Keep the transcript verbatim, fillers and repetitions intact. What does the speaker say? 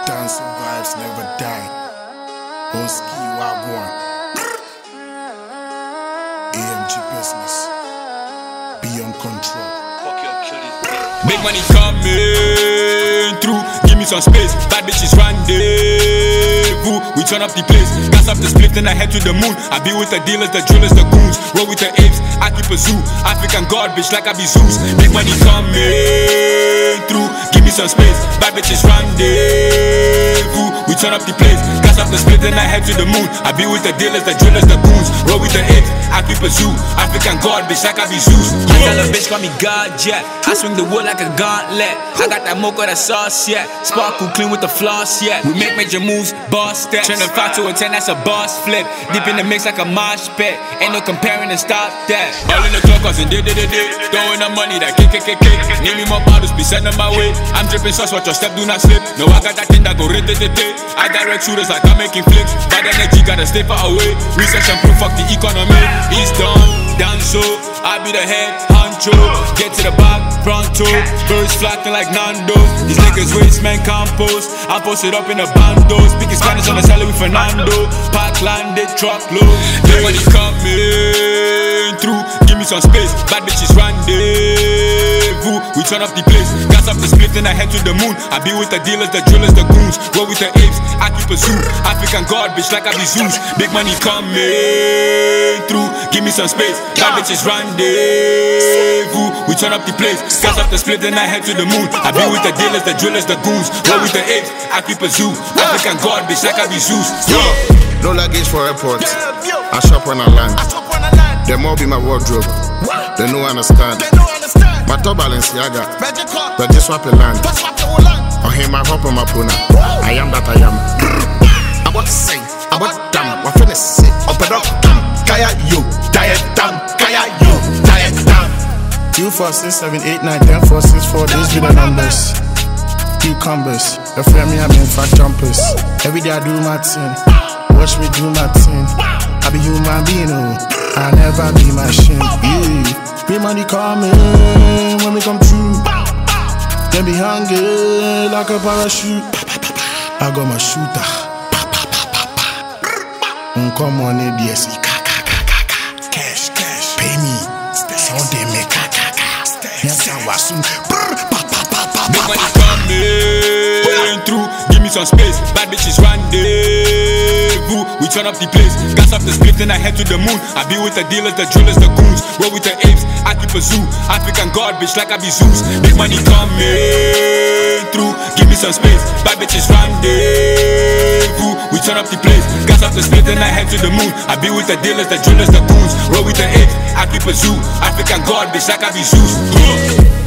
Dancing vibes never die. Oski Wagwan. A M G business. Beyond control. Big money coming through. Give me some space. Bad bitches rendezvous. We turn up the place. Gas up the split and I head to the moon. I be with the dealers, the drillers, the goons. Roll with the apes. I keep a zoo. African god bitch like I be Zeus. Big money coming through. Give me some space. Bad bitches rendezvous. We turn up the place. Gas up the split and I head to the moon. I be with the dealers, the drillers, the goons. Roll with the apes. I keep a zoo. African god bitch like I be Zeus. I tell a bitch call me God, yeah. I swing the wood like a gauntlet. I got that mocha, that sauce, yeah. Sparkle clean with the floss, yeah. We make major moves, boss steps. Turn a five to a ten, that's a boss flip. Deep in the mix like a mosh pit. Ain't no comparing and stop that. All in the club causing day, day, day, day. Throwing up money, that kick, kick, kick, kick. Need me more bottles, be sending my way. I'm dripping sauce, watch your step, do not slip. No, I got that thing that go rit, rit, rit, rit. I direct shooters like I'm making flips. Bad energy, gotta stay far away. Research and proof, fuck the economy. East done, down so. I be the head, honcho. Get to the back, pronto. Birds flocking like Nando's. These niggas waste man compost. I posted up in the bandos. Speaking Spanish on the salad with Fernando. Park landed, truckload. Big money coming through. Give me some space. Bad bitches rendezvous. We turn up the place. Gas up the split and I head to the moon. I be with the dealers, the drillers, the goons. Roll with the apes. I keep a zoo. African god bitch like I be Zeus. Big money coming through. Give me some space. Bad bitches rendezvous. We turn up the place. Gas up the split and I head to the moon. I be with the dealers, the drillers, the goons. Roll with the apes. I keep a zoo. African god bitch like I be Zeus. Yeah. No luggage for airport. I shop when I land. Them all be my wardrobe. They no understand. My top Balenciaga. But just swap a land. Oh, hey, my hop on my puna. I am that I am. I want to say, I want damn. What finna say? Up and up, kaya yo, diet down, kaya yo, diet down. Two, four, six, seven, eight, nine, ten, four, six, four. These be the numbers. Cucumbers. You feel me? I'm in fat jumpers. Every day I do my thing. Watch me do my thing. I be human being, oh. I never be machine. Yeah. Big money coming when we come through. Then be hungry like a parachute. I got my shooter. Come on, A D S E. Cash, cash. Pay me. So they make yes, I was soon. Big money coming through. Give me some space. Bad bitches rendezvous. We turn up the place. Gas up the split and I head to the moon. I be with the dealers, the drillers, the goons. Roll with the apes. I keep a zoo. African god bitch like I be Zeus. Big money coming through. Give me some space. Bad bitches rendezvous. We turn up the place. Gas up the split and I head to the moon. I be with the dealers, the drillers, the goons. Roll with the apes. I keep a zoo. African god bitch like I be Zeus.